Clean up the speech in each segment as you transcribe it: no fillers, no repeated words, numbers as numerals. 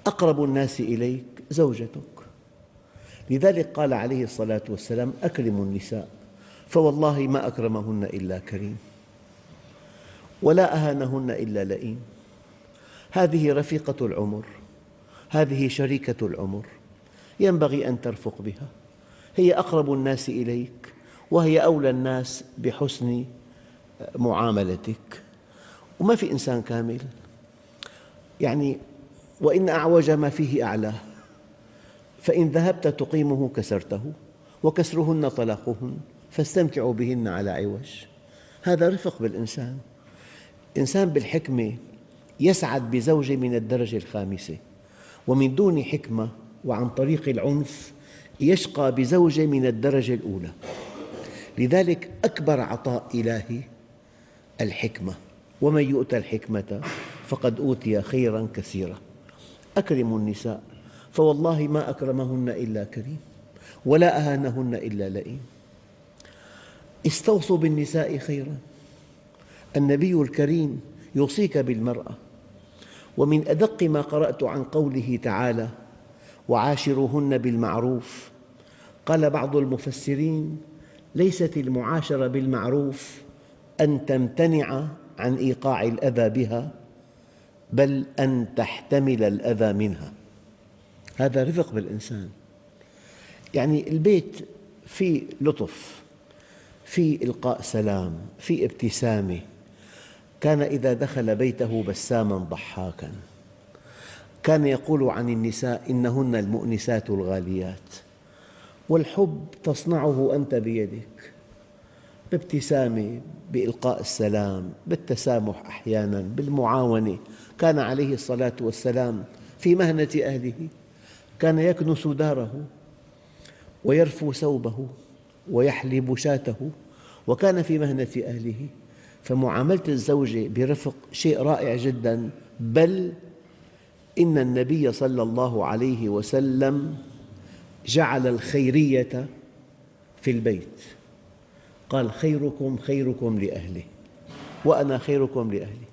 أقرب الناس إليك زوجتك. لذلك قال عليه الصلاة والسلام: أكرموا النساء، فوالله ما أكرمهن إلا كريم، ولا أهانهن إلا لئيم. هذه رفيقة العمر، هذه شريكة العمر، ينبغي أن ترفق بها. هي أقرب الناس إليك، وهي أولى الناس بحسن معاملتك. وما في إنسان كامل، يعني وإن أعوج ما فيه أعلاه، فإن ذهبت تقيمه كسرته، وكسرهن طلاقهن، فاستمتعوا بهن على عوج. هذا رفق بالإنسان. إنسان بالحكمة يسعد بزوجة من الدرجة الخامسة، ومن دون حكمة وعن طريق العنف يشقى بزوجة من الدرجة الأولى. لذلك أكبر عطاء إلهي الحكمة، ومن يؤت الحكمة فقد أوتي خيراً كثيراً. أكرموا النساء، فوالله ما أكرمهن إلا كريم، ولا أهانهن إلا لئيم. استوصوا بالنساء خيراً. النبي الكريم يوصيك بالمرأة. ومن أدق ما قرأت عن قوله تعالى: وعاشروهن بالمعروف، قال بعض المفسرين: ليست المعاشرة بالمعروف أن تمتنع عن إيقاع الأذى بها، بل أن تحتمل الأذى منها. هذا رفق بالإنسان. يعني البيت فيه لطف، فيه إلقاء سلام، فيه ابتسامة. كان إذا دخل بيته بساماً ضحاكاً. كان يقول عن النساء: إنهن المؤنسات الغاليات. والحب تصنعه أنت بيدك، بابتسامة، بإلقاء السلام، بالتسامح، أحياناً بالمعاونة. كان عليه الصلاة والسلام في مهنة أهله، كان يكنس داره ويرفو ثوبه ويحلب شاته، وكان في مهنة أهله. فمعاملة الزوجة برفق شيء رائع جداً. بل إن النبي صلى الله عليه وسلم جعل الخيرية في البيت. قال: خيركم خيركم لأهله، وأنا خيركم لأهلي.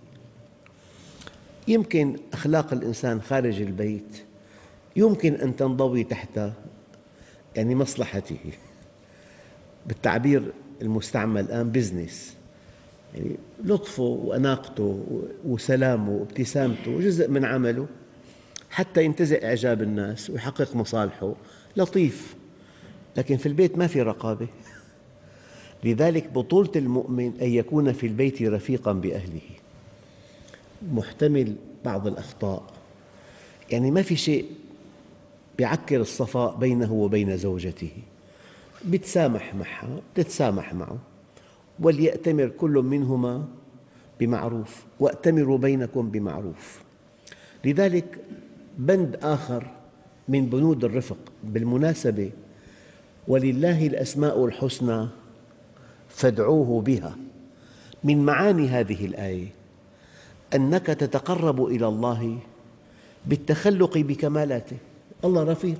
يمكن أخلاق الإنسان خارج البيت يمكن أن تنضوي تحت مصلحته، بالتعبير المستعمل الآن بزنس. لطفه وأناقته وسلامه وابتسامته جزء من عمله، حتى ينتزع إعجاب الناس ويحقق مصالحه. لطيف، لكن في البيت ما في رقابة. لذلك بطولة المؤمن أن يكون في البيت رفيقاً بأهله، محتمل بعض الأخطاء. ما في شيء يعكر الصفاء بينه وبين زوجته. يتسامح معها، تتسامح معه. وليأتمر كل منهما بمعروف، وأتمروا بينكم بمعروف. لذلك بند آخر من بنود الرفق بالمناسبة: ولله الأسماء الحسنى فادعوه بها. من معاني هذه الآية أنك تتقرب إلى الله بالتخلق بكمالاته. الله رفيق،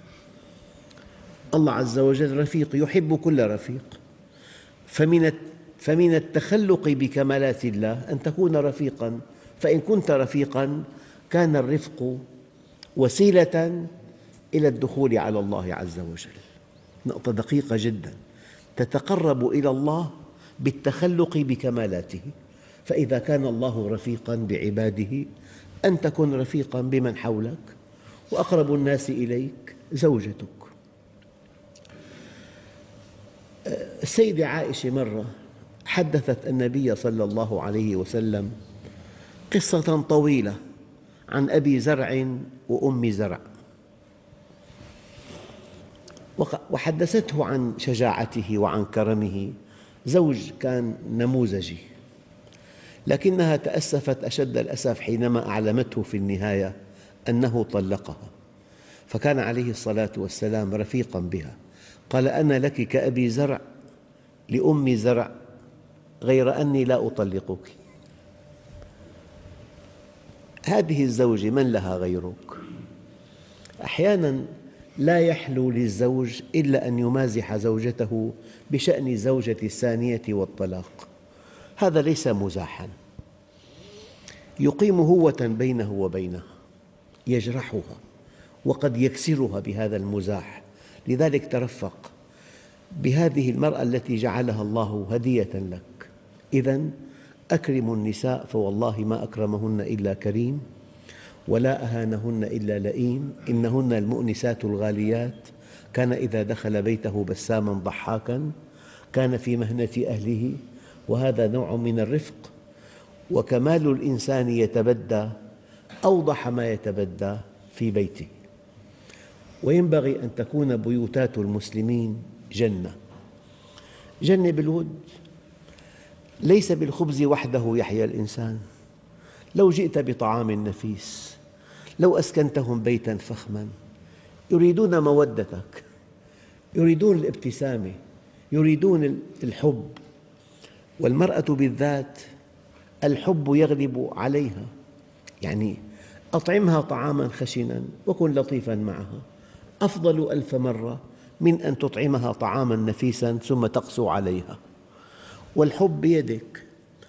الله عز وجل رفيق، يحب كل رفيق. فمن التخلق بكمالات الله أن تكون رفيقاً. فإن كنت رفيقاً كان الرفق وسيلة إلى الدخول على الله عز وجل. نقطة دقيقة جداً. تتقرب إلى الله بالتخلق بكمالاته. فإذا كان الله رفيقاً بعباده أنت كن رفيقاً بمن حولك، وأقرب الناس إليك زوجتك. السيدة عائشة مرة حدثت النبي صلى الله عليه وسلم قصة طويلة عن أبي زرع وأم زرع، وحدثته عن شجاعته وعن كرمه. زوج كان نموذجي، لكنها تأسفت أشد الأسف حينما أعلمته في النهاية أنه طلقها. فكان عليه الصلاة والسلام رفيقاً بها. قال: أنا لك كأبي زرع لأم زرع، غير أني لا أطلقك. هذه الزوجة من لها غيرك؟ أحياناً لا يحلو للزوج إلا أن يمازح زوجته بشأن الزوجة الثانية والطلاق. هذا ليس مزاحاً، يقيم هوة بينه وبينها. يجرحها وقد يكسرها بهذا المزاح. لذلك ترفق بهذه المرأة التي جعلها الله هدية لك. إذن أكرموا النساء فوالله ما أكرمهن إلا كريم ولا أهانهن إلا لئيم. إنهن المؤنسات الغاليات، كان إذا دخل بيته بساما ضحاكا، كان في مهنة أهله، وهذا نوع من الرفق. وكمال الإنسان يتبدى أوضح ما يتبدى في بيته. وينبغي أن تكون بيوتات المسلمين جنة، جنة بالود. ليس بالخبز وحده يحيا الإنسان. لو جئت بطعام نفيس، لو أسكنتهم بيتاً فخماً، يريدون مودتك، يريدون الابتسامة، يريدون الحب. والمرأة بالذات الحب يغلب عليها. يعني أطعمها طعاماً خشناً وكن لطيفاً معها، أفضل ألف مرة من أن تطعمها طعاماً نفيساً ثم تقسو عليها. والحب بيدك.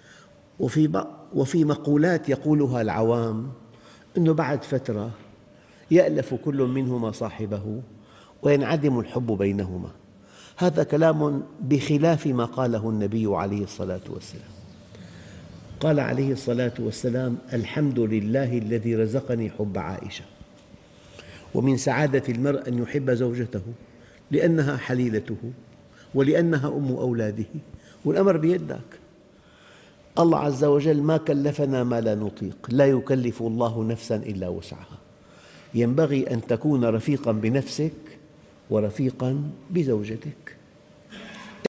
وفي مقولات يقولها العوام أنه بعد فترة يألف كل منهما صاحبه وينعدم الحب بينهما. هذا كلام بخلاف ما قاله النبي عليه الصلاة والسلام. قال عليه الصلاة والسلام: الحمد لله الذي رزقني حب عائشة. ومن سعادة المرء أن يحب زوجته لأنها حليلته ولأنها أم أولاده، والأمر بيدك. الله عز وجل ما كلفنا ما لا نطيق، لا يكلف الله نفساً إلا وسعها. ينبغي أن تكون رفيقاً بنفسك ورفيقاً بزوجتك.